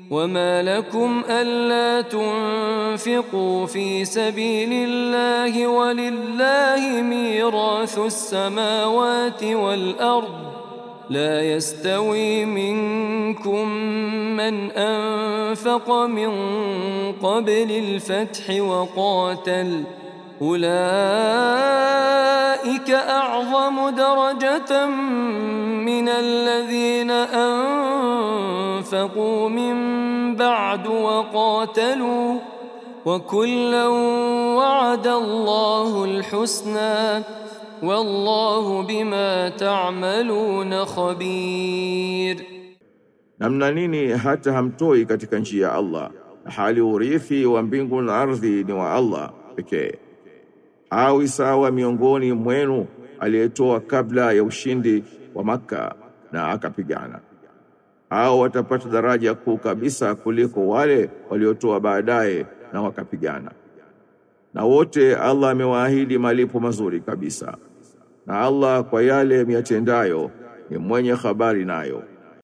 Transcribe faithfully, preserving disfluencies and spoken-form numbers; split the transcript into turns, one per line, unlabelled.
وما لكم ألا تنفقوا في سبيل الله ولله ميراث السماوات والأرض لا يستوي منكم من أنفق من قبل الفتح وقاتل أولئك أعظم درجة من الذين أنفقوا من بعد وقاتلوا وكلا وعد الله الحسنى والله بما تعملون خبير.
Namna nini hata hamtoi katika njia ya Allah hali urithi wa mbingu na ardhi ni wa Allah pekee? Au sawa miongoni mwenu aliyetoa kabla ya ushindi wa Makka na akapigana, au watapata daraja kuu kabisa kuliko wale waliotoa baadaye na wakapigana? Na wote Allah amewaahidi malipo mazuri kabisa, na Allah kwa yale miyatendayo ni mwenye habari nayo.